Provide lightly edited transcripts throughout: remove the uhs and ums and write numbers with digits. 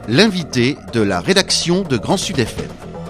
l'invité de la rédaction de Grand Sud FM.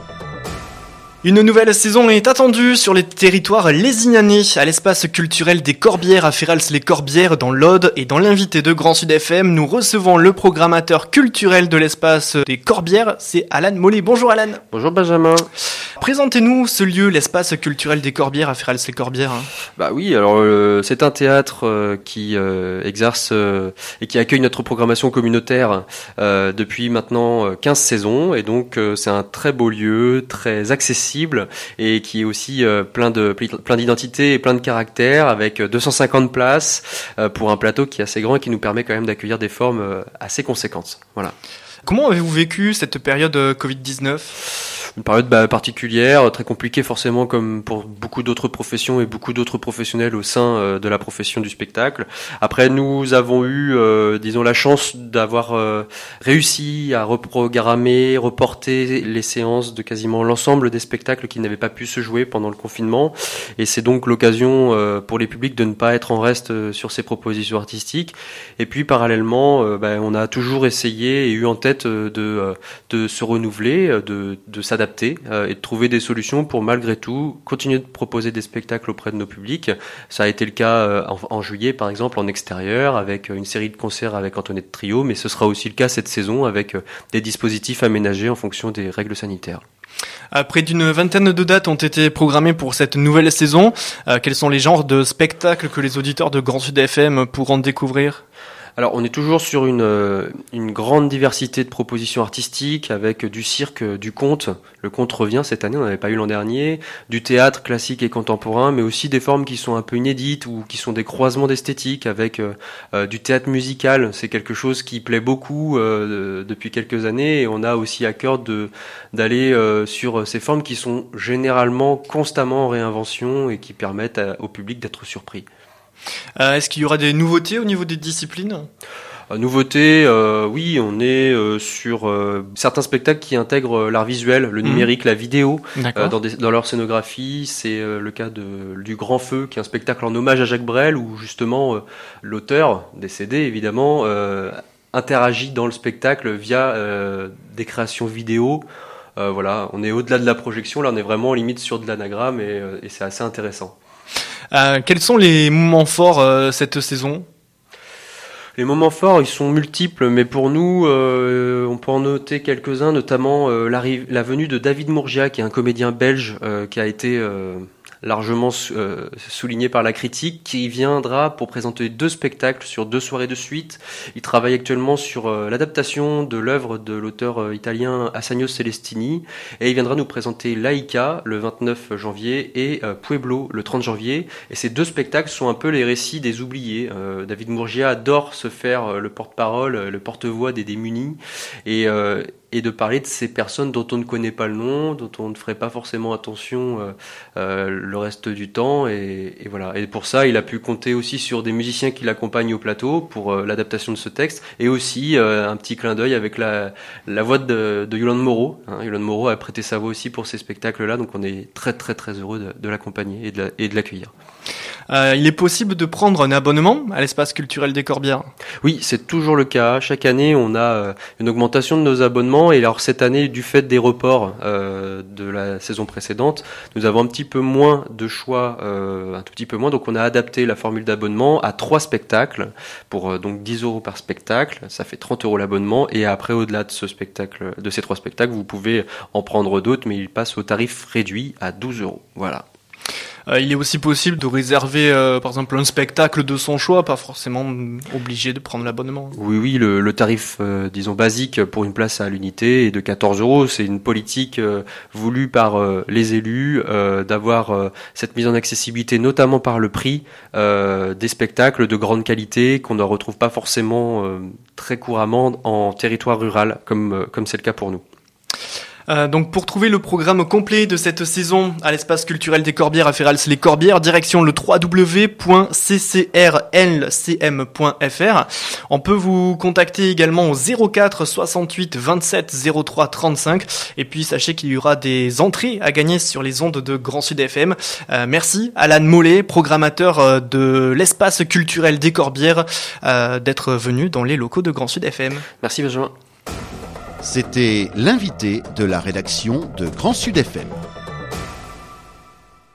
Une nouvelle saison est attendue sur les territoires lézignanais, à l'espace culturel des Corbières à Férals-les-Corbières dans l'Aude, et dans l'invité de Grand Sud FM, nous recevons le programmateur culturel de l'espace des Corbières, c'est Alan Mollet. Bonjour Alan. Bonjour Benjamin. Présentez-nous ce lieu, l'espace culturel des Corbières à Férals-les-Corbières. Bah oui, alors c'est un théâtre qui exerce et qui accueille notre programmation communautaire depuis maintenant 15 saisons, et donc c'est un très beau lieu, très accessible et qui est aussi plein d'identités et plein de caractères, avec 250 places pour un plateau qui est assez grand et qui nous permet quand même d'accueillir des formes assez conséquentes. Voilà. Comment avez-vous vécu cette période Covid-19 ? Une période particulière, très compliquée forcément, comme pour beaucoup d'autres professions et beaucoup d'autres professionnels au sein de la profession du spectacle. Après, nous avons eu, disons, la chance d'avoir réussi à reprogrammer, reporter les séances de quasiment l'ensemble des spectacles qui n'avaient pas pu se jouer pendant le confinement. Et c'est donc l'occasion pour les publics de ne pas être en reste sur ces propositions artistiques. Et puis, parallèlement, on a toujours essayé et eu en tête de se renouveler, de s'adapter et de trouver des solutions pour malgré tout continuer de proposer des spectacles auprès de nos publics. Ça a été le cas en juillet par exemple en extérieur avec une série de concerts avec Antoinette Trio, mais ce sera aussi le cas cette saison avec des dispositifs aménagés en fonction des règles sanitaires. Près d'une vingtaine de dates ont été programmées pour cette nouvelle saison. Quels sont les genres de spectacles que les auditeurs de Grand Sud FM pourront découvrir ? Alors, on est toujours sur une grande diversité de propositions artistiques avec du cirque, du conte. Le conte revient cette année, on n'avait pas eu l'an dernier. Du théâtre classique et contemporain, mais aussi des formes qui sont un peu inédites ou qui sont des croisements d'esthétique avec du théâtre musical. C'est quelque chose qui plaît beaucoup depuis quelques années, et on a aussi à cœur d'aller sur ces formes qui sont généralement constamment en réinvention et qui permettent au public d'être surpris. Est-ce qu'il y aura des nouveautés au niveau des disciplines ? Nouveauté, oui, on est sur certains spectacles qui intègrent l'art visuel, le numérique, la vidéo dans leur scénographie. C'est le cas du Grand Feu, qui est un spectacle en hommage à Jacques Brel, où justement l'auteur, décédé évidemment, interagit dans le spectacle via des créations vidéo. Voilà, on est au-delà de la projection, là on est vraiment limite sur de l'anagramme et c'est assez intéressant. Quels sont les moments forts cette saison ? Les moments forts, ils sont multiples, mais pour nous, on peut en noter quelques-uns, notamment la venue de David Mourgia, qui est un comédien belge qui a été largement souligné par la critique, qui viendra pour présenter 2 spectacles sur 2 soirées de suite. Il travaille actuellement sur l'adaptation de l'œuvre de l'auteur italien Assanio Celestini, et il viendra nous présenter Laïka le 29 janvier et Pueblo le 30 janvier. Et ces 2 spectacles sont un peu les récits des oubliés. David Mourgia adore se faire le porte-parole, le porte-voix des démunis, et de parler de ces personnes dont on ne connaît pas le nom, dont on ne ferait pas forcément attention le reste du temps, et voilà. Et pour ça, il a pu compter aussi sur des musiciens qui l'accompagnent au plateau pour l'adaptation de ce texte, et aussi un petit clin d'œil avec la voix de Yolande Moreau. Yolande Moreau a prêté sa voix aussi pour ces spectacles-là, donc on est très très très heureux de l'accompagner et de l'accueillir. Il est possible de prendre un abonnement à l'espace culturel des Corbières ? Oui, c'est toujours le cas. Chaque année, on a une augmentation de nos abonnements. Et alors cette année, du fait des reports de la saison précédente, nous avons un petit peu moins de choix, un tout petit peu moins. Donc on a adapté la formule d'abonnement à 3 spectacles pour donc 10 € par spectacle. Ça fait 30 € l'abonnement. Et après, au-delà de ces 3 spectacles, vous pouvez en prendre d'autres, mais ils passent au tarif réduit à 12 €. Voilà. Il est aussi possible de réserver, par exemple, un spectacle de son choix, pas forcément obligé de prendre l'abonnement. Oui, le tarif, disons, basique pour une place à l'unité est de 14 €. C'est une politique voulue par les élus d'avoir cette mise en accessibilité, notamment par le prix des spectacles de grande qualité qu'on ne retrouve pas forcément très couramment en territoire rural, comme c'est le cas pour nous. Donc pour trouver le programme complet de cette saison à l'espace culturel des Corbières à Férals-les-Corbières, direction le www.ccrlcm.fr. On peut vous contacter également au 04 68 27 03 35. Et puis sachez qu'il y aura des entrées à gagner sur les ondes de Grand Sud FM. Merci Alan Mollet, programmateur de l'espace culturel des Corbières, d'être venu dans les locaux de Grand Sud FM. Merci Benjamin. C'était l'invité de la rédaction de Grand Sud FM.